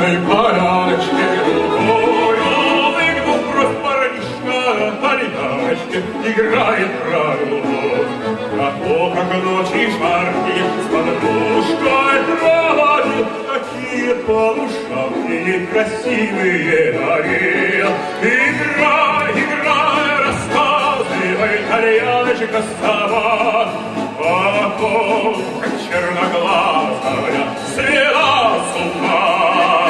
пышной поляночке, ой, вдруг брось парнишка, на летачке играет радугу. А то, как ночи жаркие, с подружкой проводил, такие полушавки красивые дарил. Играй, играй, рассказывай, Альяночка, сова, а то, как черноглазая, свела с ума.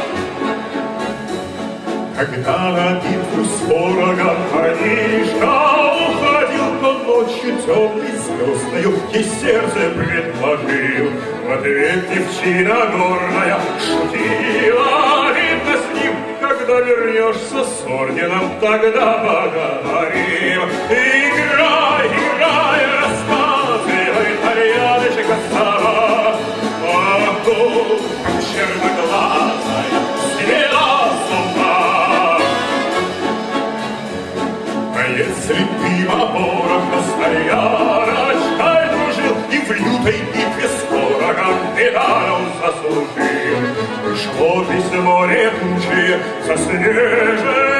Когда на битву с ворогом парнишка уходил, то ночью темной звездою ей сердце предложил. В ответ девчина горная шутила, видно с ним, когда вернешься с орденом, тогда поговорим. Играй, играй, рассказывай, Альяночка, сова, а то, как черноглазая, свела с ума. А если ты оборок постояночкой дружил и в лютой битве с ворогом медалью заслужил, пришло письмо летучее заснеженную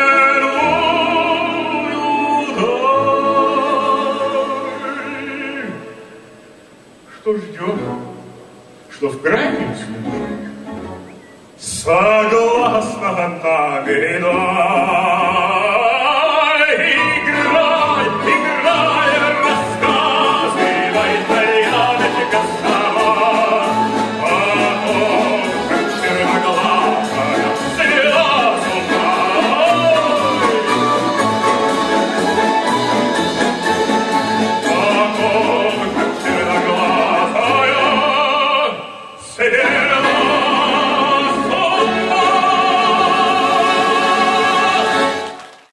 даль. Что ждет? Что в крайнем случае согласно на передай.